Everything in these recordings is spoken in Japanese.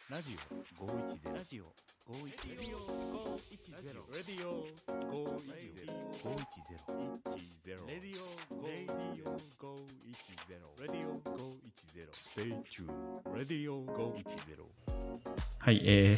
ラジオ510ラジオ510レディオ510レディオ510レディオ510レディオ510 Stay tuned レディオ510。 はい、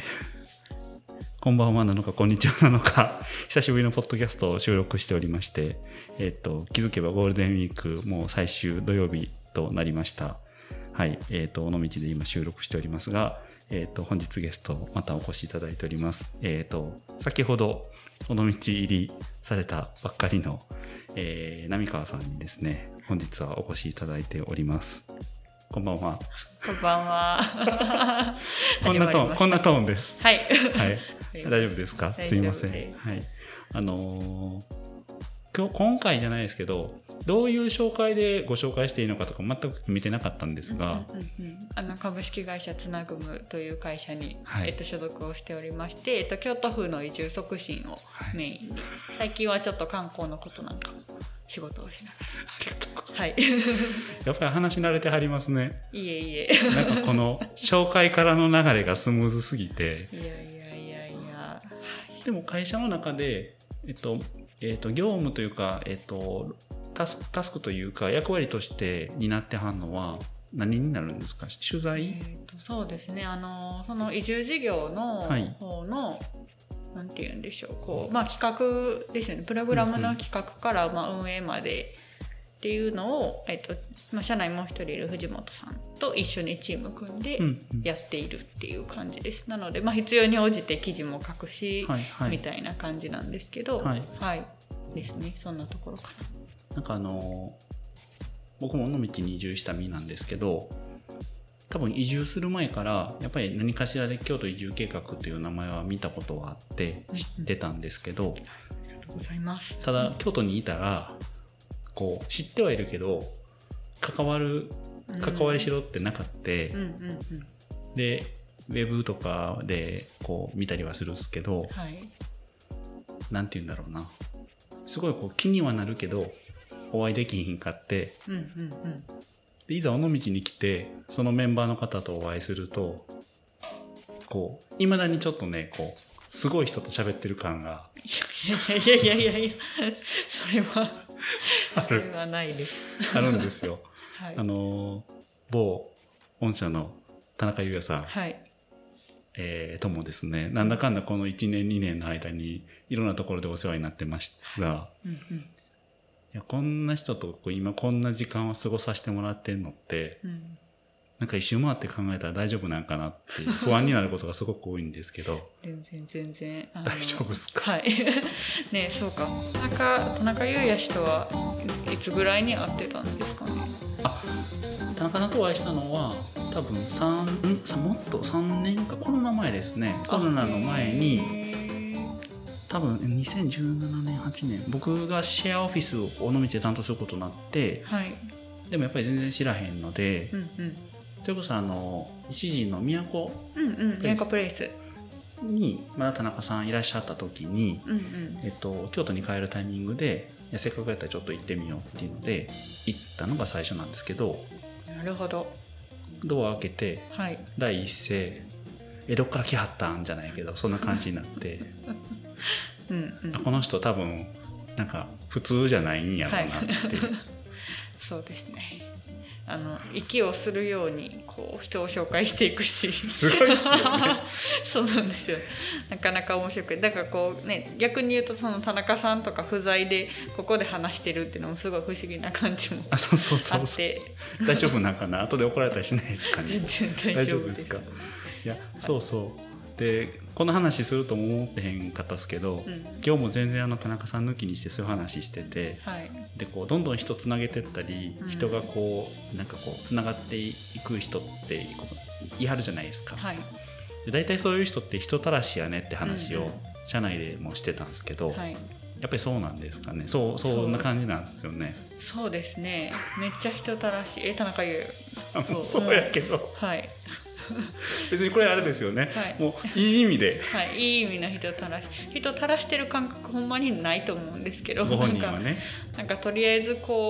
こんばんはなのかこんにちはなのか久しぶりのポッドキャストを収録しておりまして、気づけばゴールデンウィークもう最終土曜日となりました。はい、尾道で今収録しておりますが、本日ゲストまたお越しいただいております。先ほど尾道入りされたばっかりの、浪川さんにですね、本日はお越しいただいております。こんばんは。 こんばんは。 こんなトーンです。 はい。 はい。大丈夫ですか？すいません。はい。今回じゃないですけど、どういう紹介でご紹介していいのかとか全く見てなかったんですが、 株式会社つなぐむという会社に、 はい、 所属をしておりまして、京都府の移住促進をメインに、最近はちょっと観光のことなんかも仕事をしながら、はい。 やっぱり話し慣れてはりますね。 いえいえ。 なんかこの紹介からの流れがスムーズすぎて。 いや。 でも会社の中で業務というかタスクというか役割として担ってはんのは何になるんですか？取材？ そうですね。その移住事業の方の、はい、なんて言うんでしょう。企画ですよね。プログラムの企画から、運営までっていうのを、社内もう一人いる藤本さんと一緒にチーム組んでやっているっていう感じです。なので、必要に応じて記事も書くし、はいはい、みたいな感じなんですけど、はい、はい、ですね。そんなところかな。 なんか僕も尾道に移住した身なんですけど、多分移住する前からやっぱり何かしらで京都移住計画という名前は見たことはあって知ってたんですけど、 ありがとうございます。 ただ京都にいたらこう知ってはいるけど関わりしろってなかった、でウェブとかでこう見たりはするんですけど、はい、なんて言うんだろうな、すごいこう気にはなるけどお会いできひんかって、でいざ尾道に来てそのメンバーの方とお会いするとこう未だにちょっとねこうすごい人と喋ってる感がいやそれはないです。 あるんですよ。 はい、 某御社の田中裕也さん、はい、ともですね、なんだかんだこの1年2年の間にいろんなところでお世話になってましたが、いやこんな人と今こんな時間を過ごさせてもらってんのって、なんか一周回って考えたら大丈夫なんかなって不安になることがすごく多いんですけど全然大丈夫ですか？ はいね、そうか。田中裕也氏とはいつぐらいに会ってたんですかね？ 田中さんとお会いしたのは多分もっと3年かコロナ前ですね。コロナの前に多分2017年8年僕がシェアオフィスを尾道で担当することになって、はい、でもやっぱり全然知らへんので、それこそ一時の都プレイスにまだ田中さんいらっしゃった時に、京都に帰るタイミングでせっかくやったらちょっと行ってみようっていうので行ったのが最初なんですけど、 なるほど。 ドア開けて、はい、第一声どっから来はったんじゃないけどそんな感じになってこの人多分なんか普通じゃないんやろうなって、はい、 そうですね。息をするようにこう人を紹介していくしすごいですよねそうなんですよ。なかなか面白くて、だからこうね、逆に言うとその田中さんとか不在でここで話してるっていうのもすごい不思議な感じもあって、 大丈夫なんかな、後で怒られたりしないですかね？ 全然大丈夫ですか？いやそうでこの話するとも思ってへんかったですけど、今日も全然田中さん抜きにしてそういう話してて、はい、でこうどんどん人つなげてったり、人がこうなんかこうつながっていく人っていはるじゃないですか、はい、で大体そういう人って人たらしやねって話を社内でもしてたんですけど、はい、やっぱりそうなんですかね？そんな感じなんですよね。 そうですね。めっちゃ人たらしい。田中優そうやけど、 はい。 別にこれあれですよね、はい、もういい意味で、 はい、いい意味の人たらしてる感覚ほんまにないと思うんですけど、 ご本人はね、 なんかとりあえずこ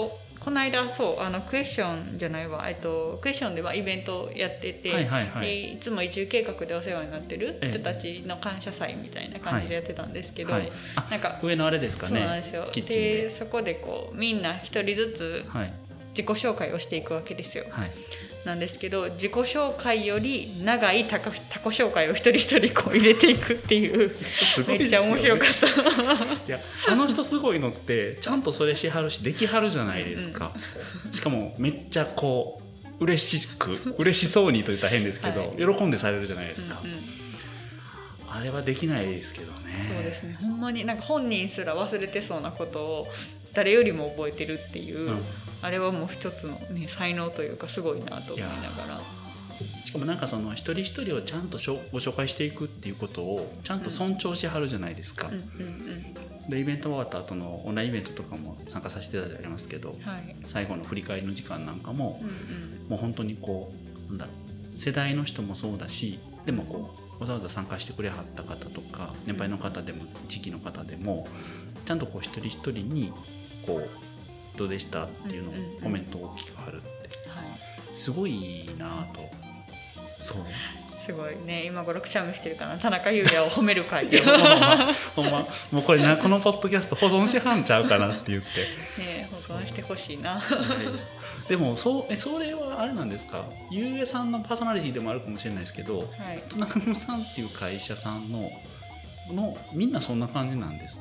この間クエスチョンじゃないわ、クエスチョンでイベントやってて、でいつも移住計画でお世話になってる人たちの感謝祭みたいな感じでやってたんですけど、なんか上のあれですかね。 そうなんですよ。でそこでこうみんな一人ずつ自己紹介をしていくわけですよ。なんですけど、自己紹介より長い他己紹介を一人一人こう入れていくっていうめっちゃ面白かったいや、あの人すごいのってちゃんとそれしはるしできはるじゃないですか、しかもめっちゃこう嬉しそうにと言ったら変ですけど、喜んでされるじゃないですか、あれはできないですけどね。 そうですね、ほんまになんか本人すら忘れてそうなことを誰よりも覚えてるっていう、あれはもう一つの、ね、才能というかすごいなと思いながら。 しかもなんかその一人一人をちゃんとご紹介していくっていうことをちゃんと尊重しはるじゃないですか、でイベント終わった後のオンラインイベントとかも参加させていただきますけど、最後の振り返りの時間なんかも、もう本当にこうなんだろう、世代の人もそうだし、でもこうわざわざ参加してくれはった方とか年配の方でも地域の方でもちゃんとこう一人一人にこうどうでしたっていうのをコメントを聞かはるって、すごいなと。そうすごいね、今頃くしゃみしてるかな、田中裕也を褒める会ほんまもうこれな、このポッドキャスト保存しはんちゃうかなって言ってね、保存してほしいなでもそれはあれなんですか、ゆうえさんのパーソナリティでもあるかもしれないですけど、つなぐむさんっていう会社さんのみんなそんな感じなんですか？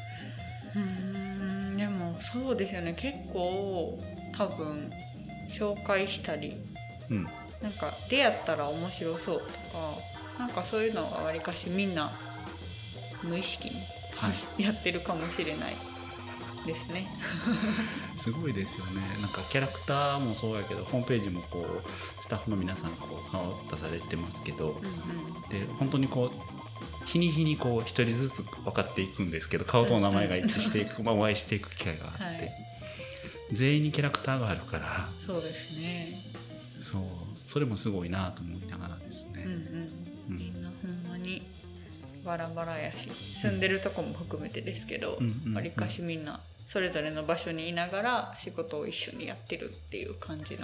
でもそうですよね、結構多分紹介したり、なんか出会ったら面白そうとか、なんかそういうのはわりかしみんな無意識にやってるかもしれないですねすごいですよね。なんかキャラクターもそうやけど、ホームページもこうスタッフの皆さんこう顔を出されてますけど、で本当にこう日に日にこう一人ずつ分かっていくんですけど、顔と名前が一致していく、お会いしていく機会があって、全員にキャラクターがあるから。そうですね。それもすごいなと思いながらですね。 みんなほんまにバラバラやし、住んでるとこも含めてですけど、わりかしみんなそれぞれの場所にいながら仕事を一緒にやってるっていう感じの。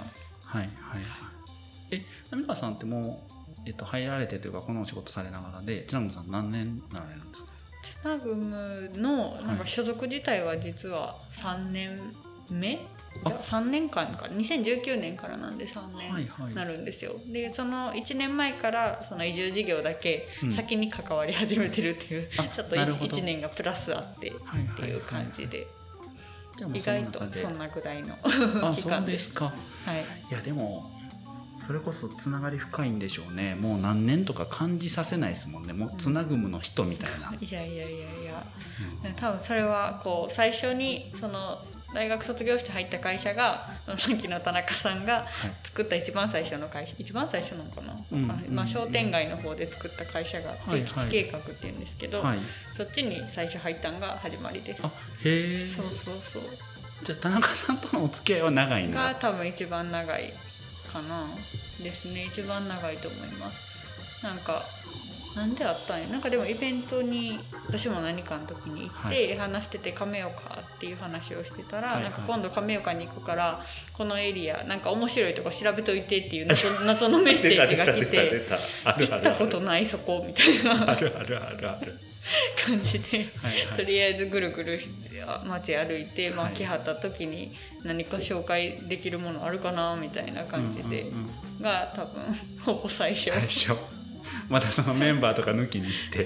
浪川さんってもう、入られてというかこのお仕事されながらで、ちなぐむさん何年なられるんですか？ ちなぐむのなんか所属自体は実は3年目、3年間か、2019年からなんで3年なるんですよ。でその1年前からその移住事業だけ先に関わり始めてるっていう、ちょっと 1年がプラスあってっていう感じで、意外とそんなぐらいの期間です。 そうですか。いやでもそれこそつながり深いんでしょうね。もう何年とか感じさせないですもんね。もうつなぐむの人みたいな。 いや、多分それはこう最初にその大学卒業して入った会社が、さっきの田中さんが作った一番最初の会社、一番最初なのかな、商店街の方で作った会社があって、基地計画っていうんですけど、そっちに最初入ったのが始まりです。 へえ。 そうじゃあ田中さんとのお付き合いは長いんだ。 が多分一番長いかなですね。一番長いと思います。なんであったんや。なんかでもイベントに私も何かの時に行って話してて、亀岡っていう話をしてたら、なんか今度亀岡に行くからこのエリアなんか面白いとこ調べといてっていう謎のメッセージが来て行ったことないそこみたいな感じで、とりあえずぐるぐる街歩いて、来はった時に何か紹介できるものあるかなみたいな感じで、が多分ほぼ最初またそのメンバーとか抜きにして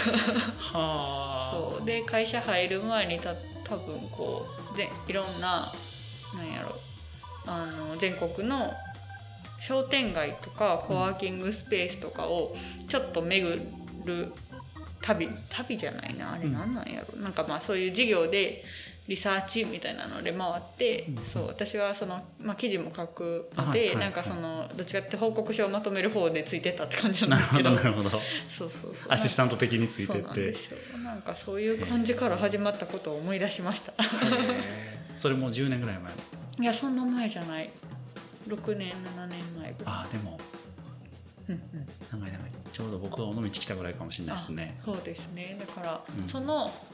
そうで会社入る前に多分こうでいろんな全国の商店街とかコワーキングスペースとかをちょっと巡る旅じゃないな、あれなんなんやろ、なんかそういう事業でリサーチみたいなので回って、そう私はその、記事も書くので、なんかそのどっちかって報告書をまとめる方でついてたって感じなんですけど、 なるほどそうアシスタント的についてって、 そうなんですよ。なんかそういう感じから始まったことを思い出しましたそれもう10年ぐらい前？ いやそんな前じゃない、6年7年前ぐらい。 でも長いちょうど僕が尾道来たぐらいかもしれないですね。 そうですね。だから、その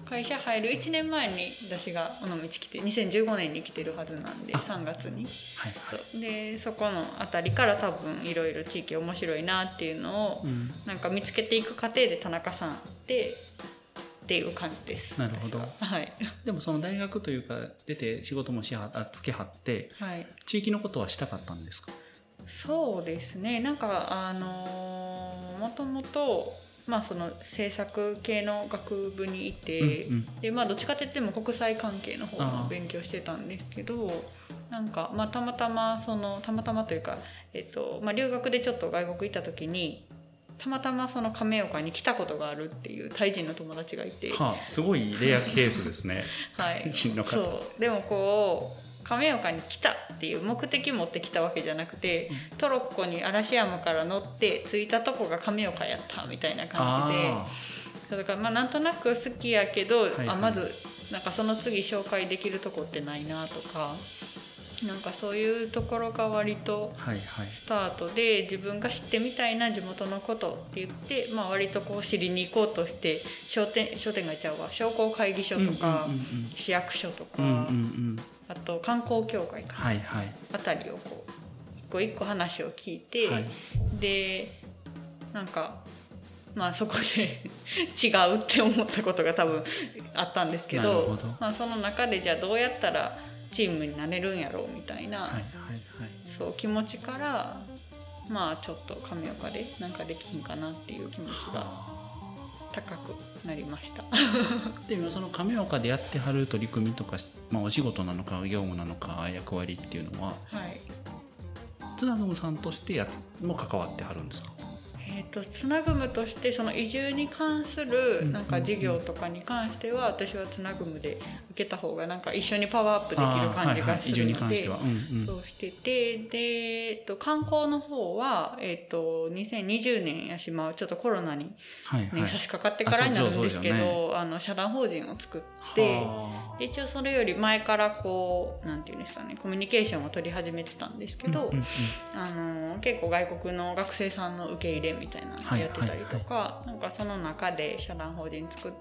会社入る1年前に私が尾道来て2015年に来てるはずなんで3月に、 はいはい、 でそこの辺りから多分いろいろ地域面白いなっていうのをなんか見つけていく過程で田中さんっていう感じです。 なるほど、 はい、 でもその大学というか出て仕事もつけはって、はい、地域のことはしたかったんですか？ そうですね、なんかもともとその政策系の学部にいて、でどっちかといっても国際関係の方の勉強してたんですけど、なんかたまたまというか、留学でちょっと外国行った時にたまたまその亀岡に来たことがあるっていうタイ人の友達がいて、 すごいレアケースですね。 はい、 タイ人の方。 そうでもこう亀岡に来たっていう目的持ってきたわけじゃなくて、トロッコに嵐山から乗って着いたとこが亀岡やったみたいな感じで、だからなんとなく好きやけど、まずなんかその次紹介できるとこってないなとか、なんかそういうところが割とスタートで、自分が知ってみたいな地元のことって言って、割とこう知りに行こうとして商店街ちゃうわ、商工会議所とか、市役所とか、あと観光協会か、あたりをこう一個一個話を聞いて、でなんかそこで違うって思ったことが多分あったんですけど、その中でじゃあどうやったらチームになれるんやろうみたいな、そう気持ちからちょっと亀岡でなんかできひんかなっていう気持ちが高くなりました。 でもその亀岡でやってはる取り組みとか、お仕事なのか業務なのか役割っていうのは、つなぐむさんとしても関わってはるんですか？ つなぐむとしてその移住に関するなんか事業とかに関しては、私はつなぐむで受けた方がなんか一緒にパワーアップできる感じがするので、そうしてて、で観光の方は2020年やし、ちょっとコロナに、差し掛かってからになるんですけど、社団法人を作って、で一応それより前からこうなんていうんですかね、コミュニケーションを取り始めてたんですけど、結構外国の学生さんの受け入れみたいなのやってたりとか、なんかその中で社団法人作って、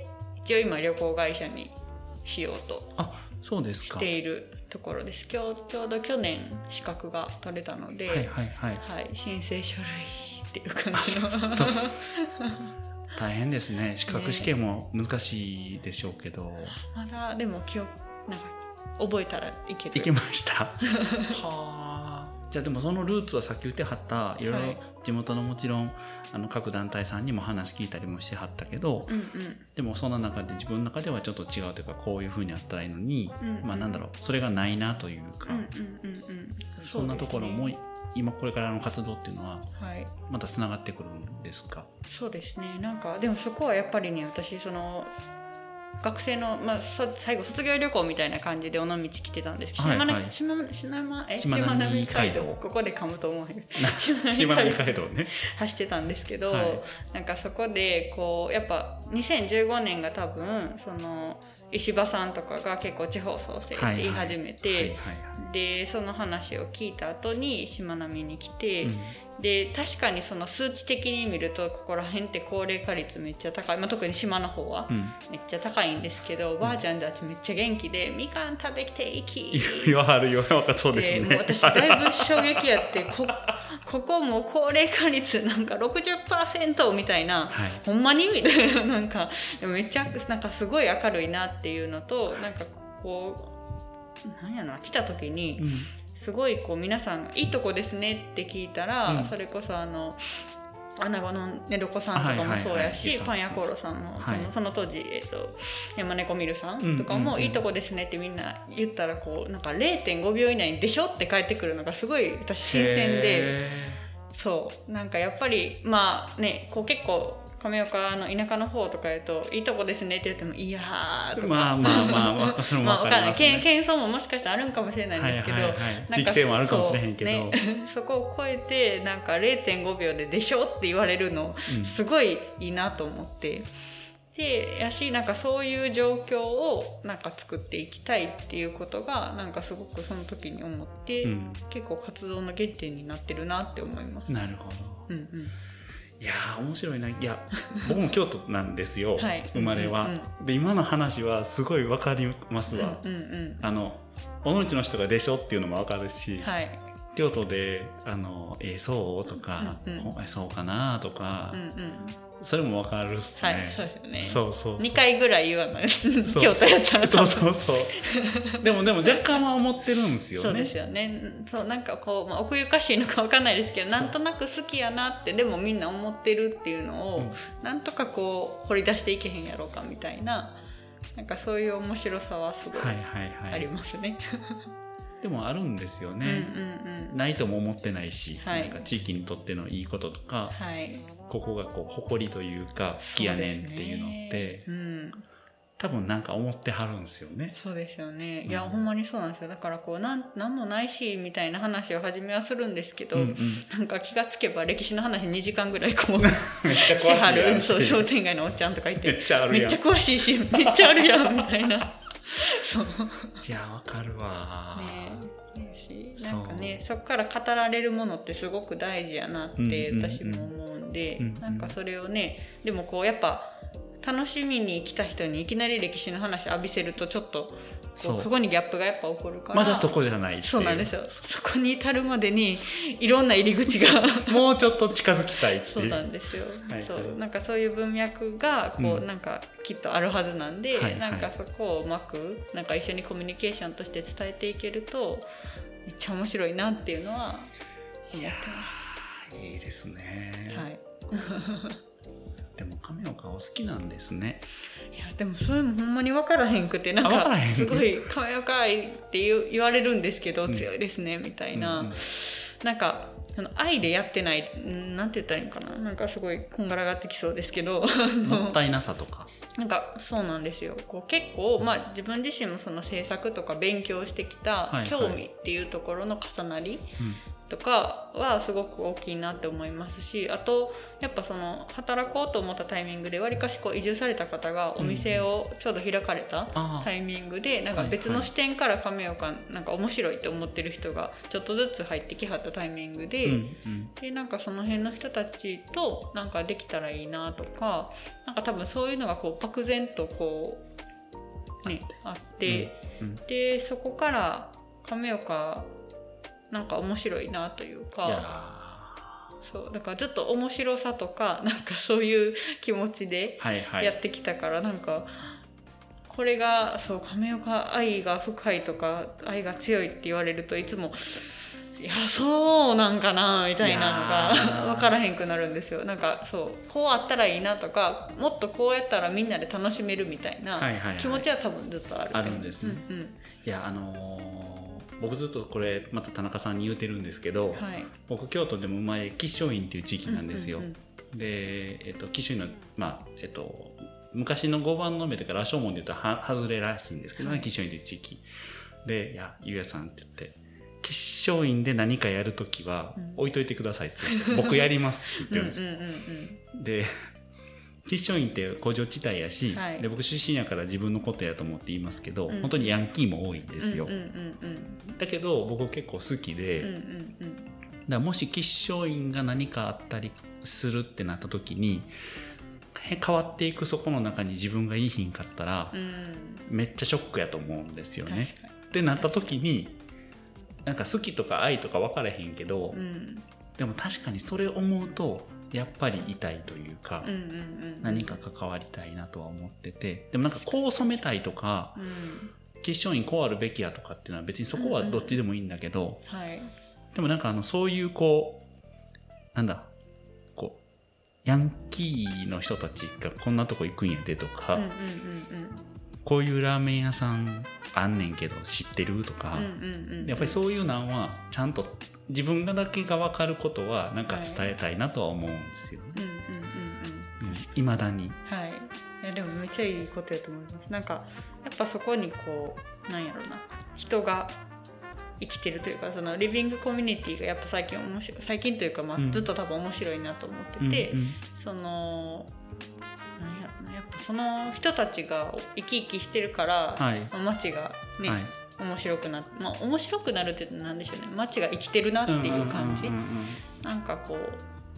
一応今旅行会社にしようとしているところです。ちょうど去年資格が取れたので、申請書類っていう感じの大変ですね。資格試験も難しいでしょうけど、 まだでもなんか覚えたらいける。 いけましたじゃあでもそのルーツはさっき言ってはったいろいろ地元のもちろん各団体さんにも話聞いたりもしてはったけど、でもそんな中で自分の中ではちょっと違うというか、こういう風にあったらいいのに、なんだろう、それがないなというか、そんなところも今これからの活動っていうのはまたつながってくるんですか？ そうですね。なんかでもそこはやっぱりね、私その学生の、最後卒業旅行みたいな感じで尾道来てたんですけど、しまなみ海道、ここで噛むと思うしまなみ海道ね走ってたんですけど、なんかそこでこうやっぱ2015年が多分その石破さんとかが結構地方創生って言い始めて、でその話を聞いた後にしまなみに来て、で確かにその数値的に見るとここら辺って高齢化率めっちゃ高い、特に島の方はめっちゃ高いんですけど、おばあちゃんたちめっちゃ元気でみかん食べていき言わはるよ、そうですね。 もう私だいぶ衝撃やってここも高齢化率なんか 60% みたいな、ほんまにみたいな、なんかめっちゃなんかすごい明るいなっていうのと、なんかこうなんやろな、来た時に、すごいこう皆さんいいとこですねって聞いたら、それこそ穴子の寝床さんとかもそうやし、パン屋コーロさんもその当時、山猫ミルさんとかもいいとこですねってみんな言ったら、こうなんか 0.5 秒以内にでしょって返ってくるのがすごい私新鮮で、そうなんかやっぱりこう結構亀岡の田舎の方とかやといいとこですねって言ってもいやーとか、 分かんない、 謙遜ももしかしたらあるんかもしれないんですけど、 地域性もあるかもしれへんけど、 そこを超えてなんか 0.5 秒ででしょって言われるのすごいいいなと思って、でやしなんかそういう状況をなんか作っていきたいっていうことがなんかすごくその時に思って、結構活動の原点になってるなって思います。 なるほど。 いやー面白いな。いや僕も京都なんですよ、 はい、 生まれは、うんうんうん、で今の話はすごい分かりますわ、うんうんうん、尾道の人がでしょっていうのも分かるし、はい、京都でそうとか、うんうん、そうかなとか、うんうん、それも分かるっすね、はい、そうですよね。そうそうそう、2 回ぐらい言わない京都やったらそうそうそうでも若干は思ってるんですよね。 そうですよね。そうなんかこう、奥ゆかしいのか分かんないですけど、なんとなく好きやなってでもみんな思ってるっていうのを、うん、なんとかこう掘り出していけへんやろうかみたいな、なんかそういう面白さはすごいありますね、はいはいはいでもあるんですよね、うんうんうん、ないとも思ってないし、はい、なんか地域にとってのいいこととか、はい、ここがこう誇りというか好きやねんっていうのって、うん、多分なんか思ってはるんですよね。 そうですよね。いや、ほんまにそうなんですよ。だからこうなんもないしみたいな話を初めはするんですけど、うんうん、なんか気がつけば歴史の話2時間ぐらいこうめっちゃ詳しいやんそう商店街のおっちゃんとか言ってめっちゃ詳しいしめっちゃあるやんみたいなそういやわかるわね。 なんかね、そこから語られるものってすごく大事やなって私も思うんで、なんかそれをね、でもこうやっぱ楽しみに来た人にいきなり歴史の話浴びせるとちょっとそこにギャップがやっぱ起こるから、 まだそこじゃないっていう。 そうなんですよ。そこに至るまでにいろんな入り口がもうちょっと近づきたいっていう。 そうなんですよ、はいはい、そうなんかそういう文脈がこう、なんかきっとあるはずなんで、はいはい、なんかそこをうまくなんか一緒にコミュニケーションとして伝えていけるとめっちゃ面白いなっていうのは思ってます。 いいですね。 はいでも亀岡お好きなんですね。 いやでもそれもほんまに分からへんくて、なんかすごい亀岡愛って言われるんですけど、強いですねみたいな、なんかその愛でやってない、なんて言ったらいいのかな、なんかすごいこんがらがってきそうですけどもったいなさとかなんかそうなんですよ。こう結構、自分自身もその制作とか勉強してきた興味っていうところの重なりとかはすごく大きいなって思いますし、あとやっぱその働こうと思ったタイミングでわりかしこう移住された方がお店をちょうど開かれたタイミングで、なんか別の視点から亀岡なんか面白いって思ってる人がちょっとずつ入ってきはったタイミングで、でなんかその辺の人たちとなんかできたらいいなとか、なんか多分そういうのがこう漠然とこうねあって、でそこから亀岡なんか面白いなというか、そうだからずっと面白さとかなんかそういう気持ちでやってきたから、なんかこれがそう亀岡愛が深いとか愛が強いって言われるといつもいやそうなんかなみたいなのが分からへんくなるんですよ。なんかそうこうあったらいいなとか、もっとこうやったらみんなで楽しめるみたいな気持ちは多分ずっとあるんですね。いや僕ずっとこれまた田中さんに言うてるんですけど、はい、僕京都でも生まれ吉祥院っていう地域なんですよ、で、吉祥院の、昔の5番の目というか羅生門で言うと外れらしいんですけどね、はい、吉祥院っていう地域で、いやゆうやさんって言って吉祥院で何かやるときは置いといてくださいって言って、僕やりますって言ってるんですよ。で吉祥院って工場地帯やし、はい、で僕出身やから自分のことやと思って言いますけど、本当にヤンキーも多いんですよ、だけど僕結構好きで、だからもし吉祥院が何かあったりするってなった時に変わっていくそこの中に自分がいいひんかったら、めっちゃショックやと思うんですよね。ってなった時になんか好きとか愛とか分からへんけど、でも確かにそれ思うとやっぱり痛いというか、何か関わりたいなとは思ってて、でもなんかこう染めたいとか、吉祥院こうあるべきやとかっていうのは別にそこはどっちでもいいんだけど、でもなんかそういうこうなんだこうヤンキーの人たちがこんなとこ行くんやでとか、こういうラーメン屋さんあんねんけど知ってるとか、やっぱりそういうのはちゃんと自分がだけが分かることはなんか伝えたいなとは思うんですよね。未だに。はい。 いやでもめっちゃいいことやと思います。なんかやっぱそこにこうなんやろな、人が生きてるというか、そのリビングコミュニティがやっぱ最近というか、ずっと多分面白いなと思ってて、そのなんやろな、やっぱその人たちが生き生きしてるから、街がね。面白くなって、面白くなるってなんでしょうね、街が生きてるなっていう感じ、なんかこう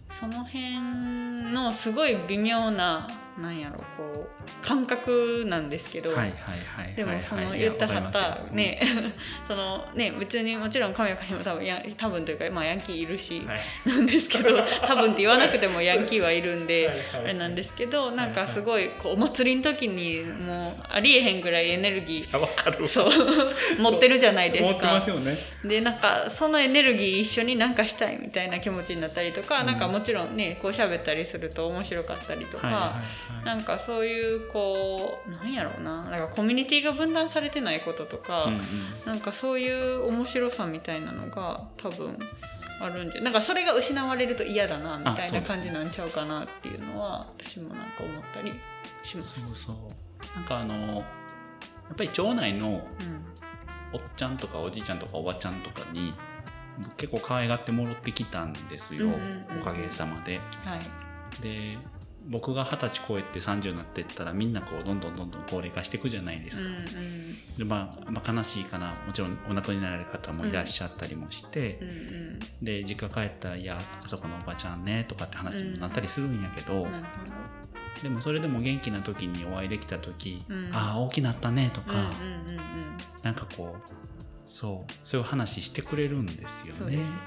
その辺のすごい微妙ななんやろこう感覚なんですけど、でもその言ったはったねそのね別にもちろん神岡にも多分というか、まあ、ヤンキーいるし、なんですけど多分って言わなくてもヤンキーはいるんであれなんですけど、なんかすごいこうお祭りの時にもうありえへんぐらいエネルギーそう持ってるじゃないですか。持ってますよね。でなんかそのエネルギー一緒になんかしたいみたいな気持ちになったりとか、なんかもちろんねこう喋ったりすると面白かったりとか、なんかそういうこうなんやろうな、なんかコミュニティが分断されてないこととか、なんかそういう面白さみたいなのが多分あるんで、なんかそれが失われると嫌だなみたいな感じなんちゃうかなっていうのは私もなんか思ったりします。 なんかやっぱり町内のおっちゃんとかおじいちゃんとかおばちゃんとかに結構可愛がってもらってきたんですよ、おかげさまで。で僕が20歳超えて30になっていったらみんなこうどんどん高齢化していくじゃないですか。でまあ悲しいかな、もちろんお亡くなりになられる方もいらっしゃったりもして、で実家帰ったら「いやあそこのおばちゃんね」とかって話になったりするんやけど、でもそれでも元気な時にお会いできた時「ああ大きなったね」とか、なんかこうそういう話してくれるんですよね。そうですよね。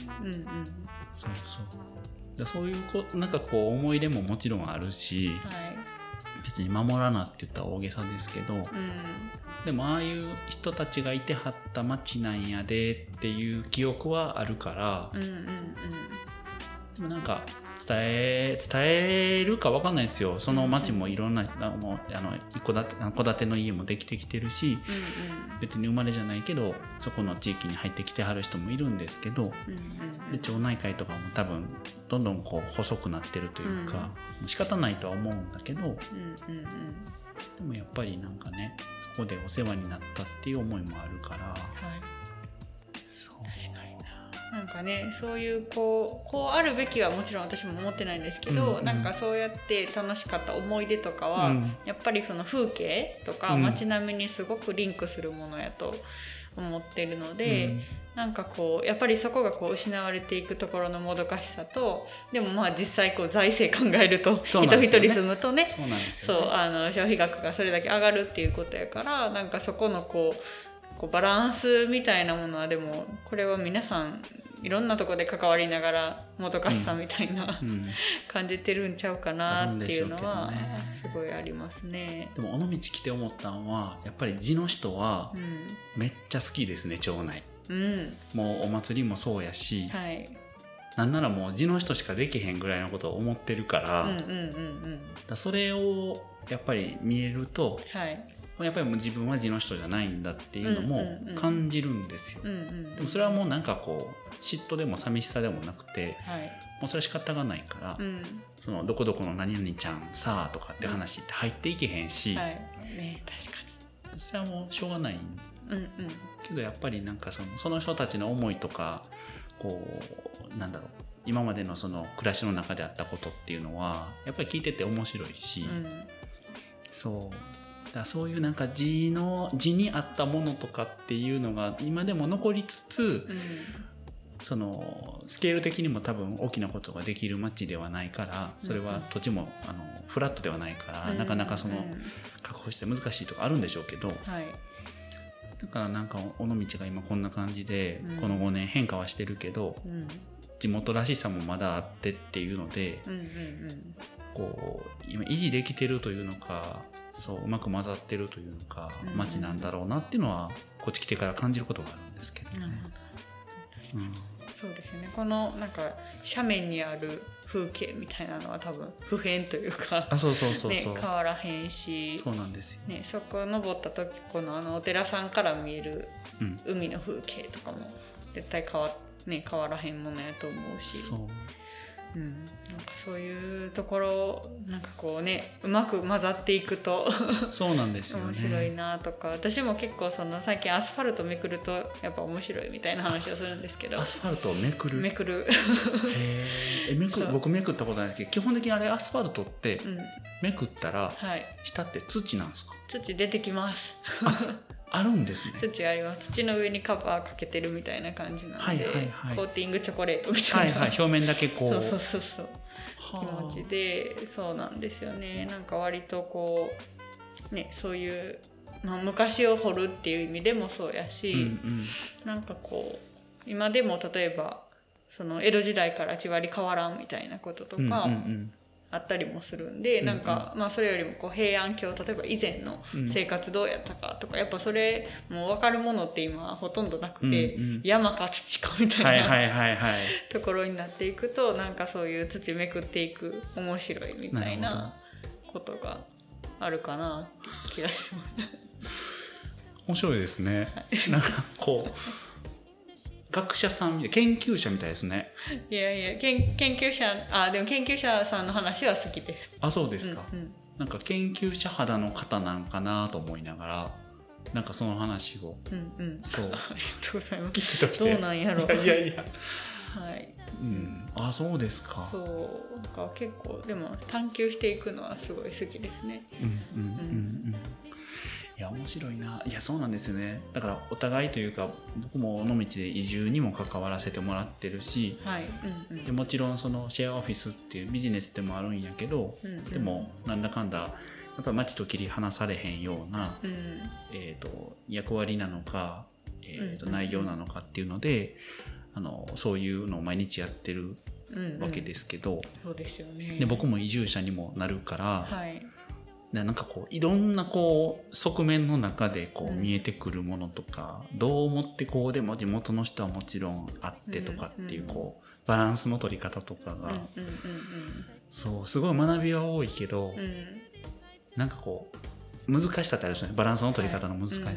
そういうなんかこう思い入れももちろんあるし、別に守らなって言ったら大げさですけど、でもああいう人たちがいてはった町なんやでっていう記憶はあるから、でもなんか伝えるか分かんないですよ。その町もいろんな戸建ての家もできてきてるし、別に生まれじゃないけどそこの地域に入ってきてはる人もいるんですけど、で町内会とかも多分どんどんこう細くなってるというか、仕方ないとは思うんだけど、でもやっぱりなんかねそこでお世話になったっていう思いもあるから、 確かになんかね、そういうこうあるべきはもちろん私も思ってないんですけど、なんかそうやって楽しかった思い出とかは、やっぱりその風景とか街並みにすごくリンクするものやと思ってるので、なんかこうやっぱりそこがこう失われていくところのもどかしさと、でもまあ実際こう財政考えると人一人住むとね、消費額がそれだけ上がるっていうことやから、なんかそこのこうバランスみたいなものは、でもこれは皆さんいろんなところで関わりながらもどかしさみたいな、感じてるんちゃうかなっていうのはすごいありますね。 でも尾道来て思ったのはやっぱり地の人はめっちゃ好きですね、町内。もうお祭りもそうやし、なんならもう地の人しかできへんぐらいのことを思ってるから、それをやっぱり見えると、やっぱりもう自分は地の人じゃないんだっていうのも感じるんですよ。でもそれはもうなんかこう嫉妬でも寂しさでもなくて、もうそれは仕方がないから、そのどこどこの何々ちゃんさあとかって話って入っていけへんし、 確かにそれはもうしょうがない、けどやっぱりなんかその人たちの思いとか、こうなんだろう、今までのその暮らしの中であったことっていうのはやっぱり聞いてて面白いし、そういうなんか地にあったものとかっていうのが今でも残りつつ、そのスケール的にも多分大きなことができる町ではないから、それは土地もフラットではないから、なかなかその確保して難しいとかあるんでしょうけど、だからなんか尾道が今こんな感じで、この5年変化はしてるけど、地元らしさもまだあってっていうので、こう今維持できてるというのか、うまく混ざってるというのか、街なんだろうなっていうのはこっち来てから感じることがあるんですけどね。 そうですよね。このなんか斜面にある風景みたいなのは多分不変というか、変わらへんし、 そうなんですよ、 ね、そこ登った時このお寺さんから見える海の風景とかも絶対変わらへんものやと思うし。なんかそういうところなんかこうね、うまく混ざっていくとそうなんですよね、 面白いなとか。私も結構最近アスファルトめくるとやっぱ面白いみたいな話をするんですけど。 アスファルトをめくる僕めくったことないですけど、基本的にあれアスファルトってめくったら下って土なんですか？ 土出てきますあるんですね。 土あります。土の上にカバーかけてるみたいな感じなんで、コーティングチョコレートみたいな、 表面だけこうそう気持ちで、そうなんですよね。なんか割とこうね、そういう、昔を掘るっていう意味でもそうやし、なんかこう今でも例えばその江戸時代から地割り変わらんみたいなこととかあったりもするんで、なんかそれよりもこう平安京、例えば以前の生活どうやったかとか、やっぱそれもう分かるものって今ほとんどなくて、山か土かみたいなところになっていくと、なんかそういう土めくっていく面白いみたいなことがあるかなって気がしてます。 面白いですね。なんかこう学者さん研究者みたいですね。 いやいや、研究者、でも研究者さんの話は好きです。 あ、そうですか。なんか研究者肌の方なんかなと思いながら、なんかその話を、そう、 ありがとうございます。どうなんやろう。 いやはい。 あ、そうですか。 そうなんか結構でも探求していくのはすごい好きですね。 いや面白いな。いやそうなんですよね。だからお互いというか、僕も尾道で移住にも関わらせてもらってるし、でもちろんそのシェアオフィスっていうビジネスでもあるんやけど、でもなんだかんだやっぱり町と切り離されへんような、役割なのか、内容なのかっていうので、そういうのを毎日やってるわけですけど、 そうですよね。 で僕も移住者にもなるから、なんかこういろんなこう側面の中でこう見えてくるものとか、どう思ってこうでも地元の人はもちろんあってとかっていうこうバランスの取り方とかが、そうすごい学びは多いけど、なんかこう難しさってあるですね。バランスの取り方の難しさって。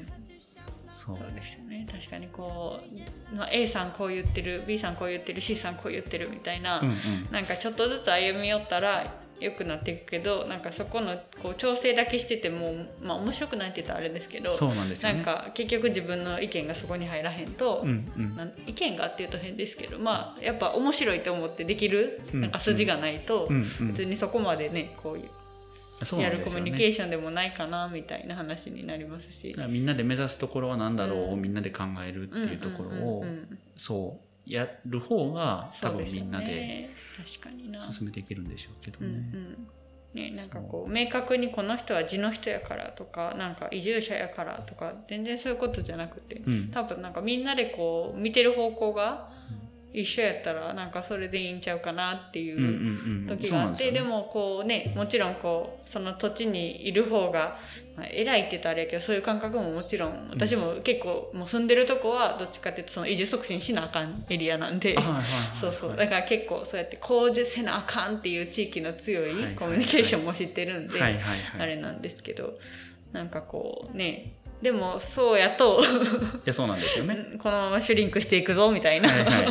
そうですよね。確かにこう、A さんこう言ってる、 B さんこう言ってる、 C さんこう言ってるみたいな、なんかちょっとずつ歩み寄ったら良くなっていくけど、なんかそこのこう調整だけしてても、面白くないって言ったらあれですけど、 そうなんですよね。 なんか結局自分の意見がそこに入らへんと、意見があって言うと変ですけど、やっぱ面白いと思ってできるなんか筋がないと、別にそこまでねこういうやるコミュニケーションでもないかなみたいな話になりますし、 みんなで目指すところは何だろうをみんなで考えるっていうところをそうやる方が多分みんなで進めていけるんでしょうけどね。 なんかこう明確にこの人は地の人やからとか、なんか移住者やからとか全然そういうことじゃなくて、多分なんかみんなでこう見てる方向が一緒やったらなんかそれでいいんちゃうかなっていう時があって、でもこうね、もちろんこうその土地にいる方が偉いって言ったらあれやけど、そういう感覚ももちろん私も結構もう住んでるとこはどっちかっていうとその移住促進しなあかんエリアなんで、そうだから結構そうやって工事せなあかんっていう地域の強いコミュニケーションも知ってるんであれなんですけど、なんかこうね、でもそうやといやそうなんですよね。 このままシュリンクしていくぞみたいな、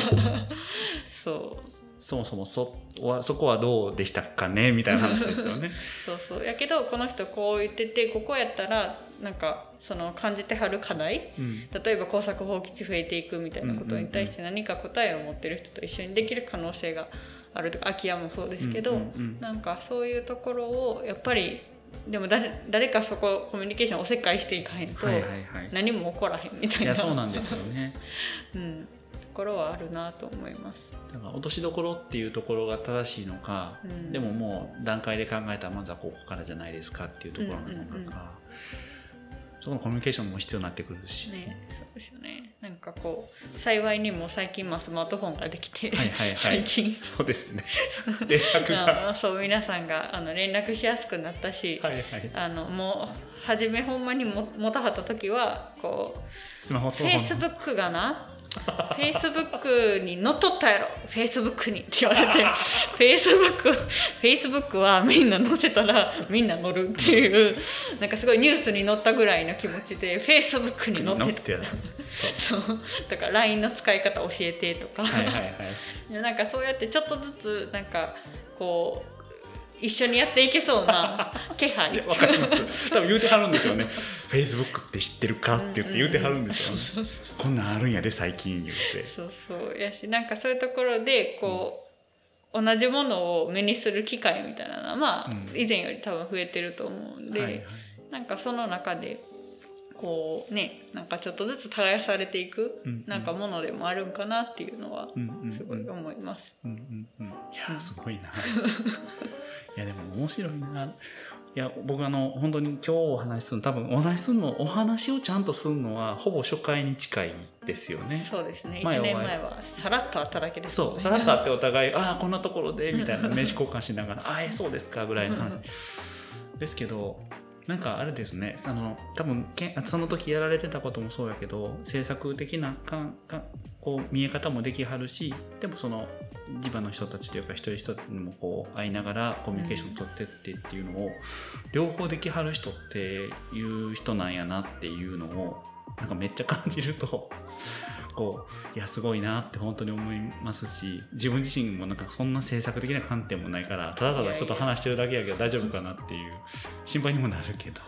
そもそもそこはどうでしたかねみたいな話ですよね。 そうやけどこの人こう言ってて、ここやったらなんかその感じてはる課題、例えば耕作放棄地増えていくみたいなことに対して何か答えを持ってる人と一緒にできる可能性があるとか、空き家もそうですけど、なんかそういうところをやっぱりでも誰かそこコミュニケーションおせっかいしていかへんと何も起こらへんみたいな、 いやそうなんですよね。 ところはあるなと思います。 だから落としどころっていうところが正しいのか、でももう段階で考えたらまずはここからじゃないですかっていうところなのか、そこのコミュニケーションも必要になってくるし、 そうですよね。なんかこう幸いにも最近スマートフォンができて、最近そうですね、連絡がそう皆さんが連絡しやすくなったし、もう初めほんまに持たはった時はこうスマホとフェイスブックがなフェイスブックに乗っ取ったやろ、フェイスブックにって言われてフェイスブックはみんな載せたらみんな乗るっていう、なんかすごいニュースに載ったぐらいの気持ちでフェイスブックに載ってたそうだから LINE の使い方教えてとか、なんかそうやってちょっとずつなんかこう一緒にやっていけそうな気配わかります。多分言うてはるんでしょうね。Facebook って知ってるかって言ってはるんでしょうね。こんなんあるんやで最近言うて。 そうやし、なんかそういうところでこう、同じものを目にする機会みたいなのは以前より多分増えてると思うんで、なんかその中でこうねなんかちょっとずつ耕されていくなんかものでもあるんかなっていうのはすごい思います。 いやすごいな。いやでも面白いな。いや僕本当に今日お話しする多分お話をちゃんとするのはほぼ初回に近いですよね。 そうですね。1年前はさらっと会っただけです、ね、 そうさらっと会ってお互いこんなところでみたいな名刺交換しながらそうですかぐらいの話ですけど、なんかあれですね、多分その時やられてたこともそうやけど制作的なこう見え方もできはるし、でもその地場の人たちというか一人一人にもこう会いながらコミュニケーション取ってっていうのを両方できはる人っていう人なんやなっていうのをなんかめっちゃ感じるとこういやすごいなって本当に思いますし、自分自身もなんかそんな制作的な観点もないからただただ人と話してるだけやけど大丈夫かなっていう心配にもなるけど、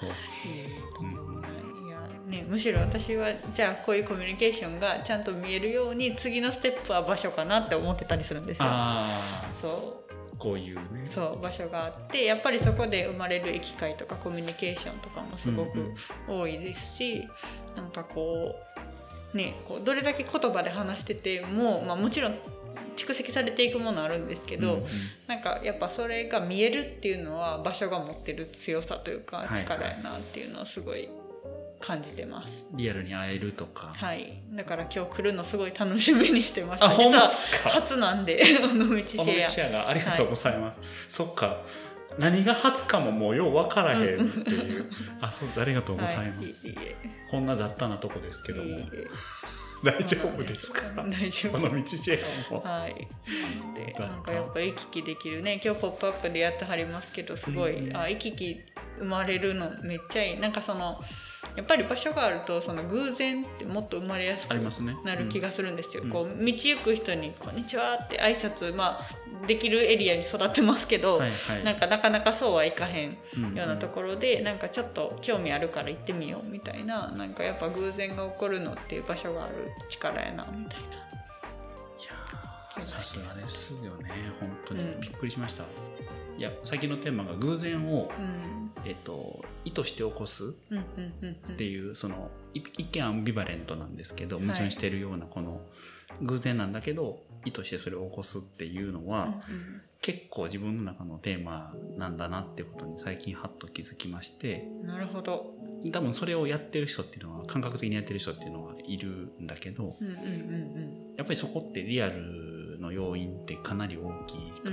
ね、むしろ私はじゃあこういうコミュニケーションがちゃんと見えるように次のステップは場所かなって思ってたりするんですよ。そうこういうねそう場所があってやっぱりそこで生まれる機会とかコミュニケーションとかもすごく多いですし、なんかこうねこうどれだけ言葉で話してても、もちろん蓄積されていくものあるんですけど、なんかやっぱそれが見えるっていうのは場所が持ってる強さというか力やなっていうのはすごい感じてます。 リアルに会えるとか、 だから今日来るのすごい楽しみにしてました。 実は初なんで尾道シェアがありがとうございます、そっか何が初かももうよう分からへんっていうそうですありがとうございます、こんな雑多なとこですけども大丈夫ですか？ 大丈夫。 この道シェアもでなんかやっぱ行き来できるね、今日ポップアップでやってはりますけどすごい、行き来生まれるのめっちゃいい。なんかやっぱり場所があるとその偶然ってもっと生まれやすくなる気がするんですよ。こう道行く人にこんにちはって挨拶できるエリアに育ってますけど、なんかなかなかそうはいかへんようなところで、なんかちょっと興味あるから行ってみようみたいな、なんかやっぱ偶然が起こるのっていう場所がある力やなみたいな。 いやさすがですよね、本当にびっくりしました。いや最近のテーマが偶然を、意図して起こすっていうその一見アンビバレントなんですけど矛盾してるようなこの偶然なんだけど意図してそれを起こすっていうのは、結構自分の中のテーマなんだなってことに最近ハッと気づきまして。 なるほど。 多分それをやってる人っていうのは感覚的にやってる人っていうのはいるんだけど、やっぱりそこってリアルの要因ってかなり大きいから、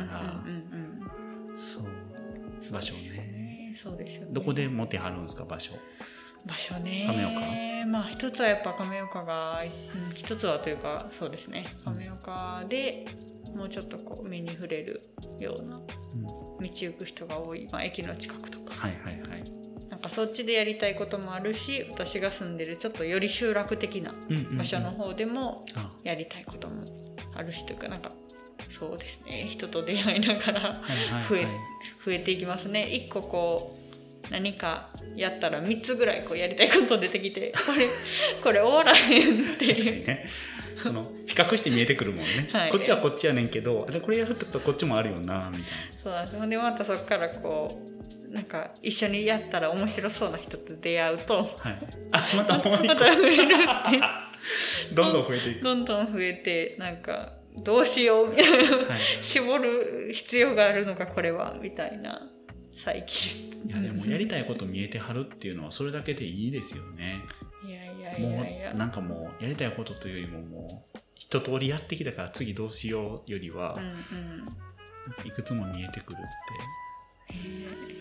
そう場所ね。 そうですよね。 どこで持てはるんですか場所ね。亀岡。 一つはやっぱ亀岡が、一つはというかそうですね、亀岡でもうちょっとこう目に触れるような、道行く人が多い、駅の近くとか、なんかそっちでやりたいこともあるし、私が住んでるちょっとより集落的な場所の方でもやりたいこともあるしというか、なんかそうですね、人と出会いながら増えていきますね。一個こう何かやったら3つぐらいこうやりたいこと出てきて、これ終わらへんっていうね、その比較して見えてくるもんね、こっちはこっちやねんけどこれやるってことはこっちもあるよなみたいな。 そうなんです。でまたそこからこうなんか一緒にやったら面白そうな人と出会うと、 また増えるってどんどん増えていく。 どんどん増えて、なんかどうしようみたいな、絞る必要があるのかこれはみたいな最近。 いやでもやりたいこと見えてはるっていうのはそれだけでいいですよね。もうなんかもうやりたいことというよりももう一通りやってきたから次どうしようよりは、いくつも見えてくるって。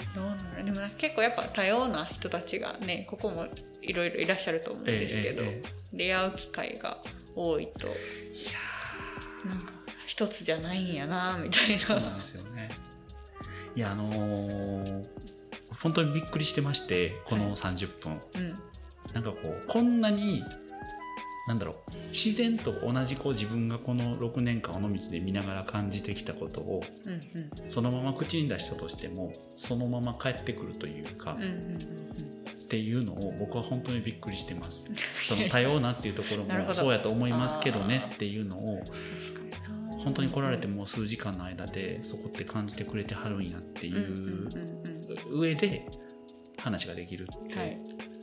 どうなの？でも結構やっぱ多様な人たちがね、ここもいろいろいらっしゃると思うんですけど、出会う機会が多いと、なんか一つじゃないんやなみたいな。 そうなんですよね。いや本当にびっくりしてまして、この30分、なんかこんなに自然と同じ自分がこの6年間尾道で見ながら感じてきたことを、そのまま口に出したとしてもそのまま返ってくるというか、っていうのを僕は本当にびっくりしてます。その多様なっていうところもそうやと思いますけどねっていうのを本当に来られてもう数時間の間でそこって感じてくれてはるんやっていう上で話ができるって、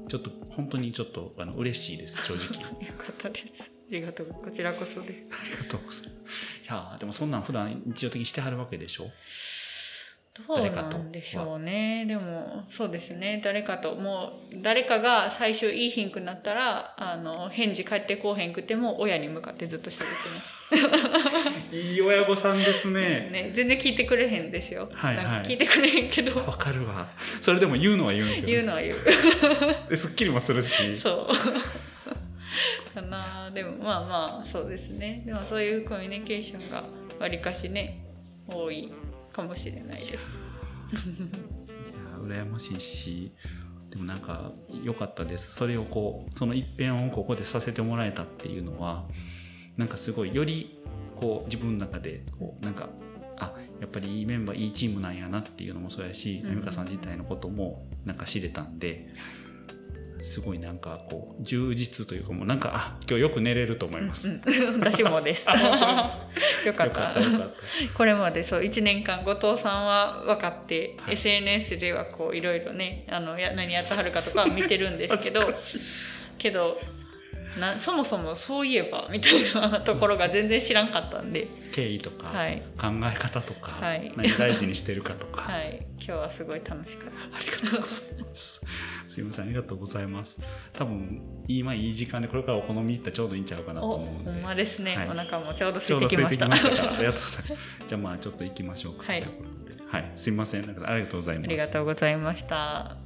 ちょっと本当にちょっと嬉しいです正直。 よかったです。ありがとう。こちらこそです。 ありがとうございます。いやでもそんなん普段日常的にしてはるわけでしょ。 どうなんでしょうね。でもそうですね、誰かと、もう誰かが最初いいひんくなったら返事返ってこうへんくても親に向かってずっと喋ってます。 いい親御さんですね。 ね、全然聞いてくれへんですよ。 はいはい、 なんか聞いてくれへんけど。 わかるわ。それでも言うのは言うんですよ、ね。 言うのは言う。 ですっきりもするし。 そうかな。でもまあまあそうですね。でもそういうコミュニケーションがわりかしね多いかもしれないです。 じゃあ羨ましいし、でもなんか良かったです。それをこうその一遍をここでさせてもらえたっていうのはなんかすごいよりこう自分の中でこうなんかやっぱりいいメンバーいいチームなんやなっていうのもそうやし、美香さん自体のこともなんか知れたんで、すごいなんかこう充実というか、もうなんか今日よく寝れると思います。 私もです。よかった。これまでそう1年間後藤さんは分かって、はい、SNS ではこういろいろね何やってはるかとか見てるんですけどそもそもそういえばみたいなところが全然知らんかったんで、 経緯とか、 はい、 考え方とか、 はい、 何大事にしてるかとか、 はい、今日はすごい楽しかった。 ありがとうございます。すいません、ありがとうございます。多分今いい時間でこれからお好み行ったらちょうどいいんちゃうかなと思うんで。 ほんまですね、はい、お腹もちょうど空いてきました。ありがとうございます。じゃあまあちょっと行きましょうか。 はい、 はい、すいません、ありがとうございます。 ありがとうございました。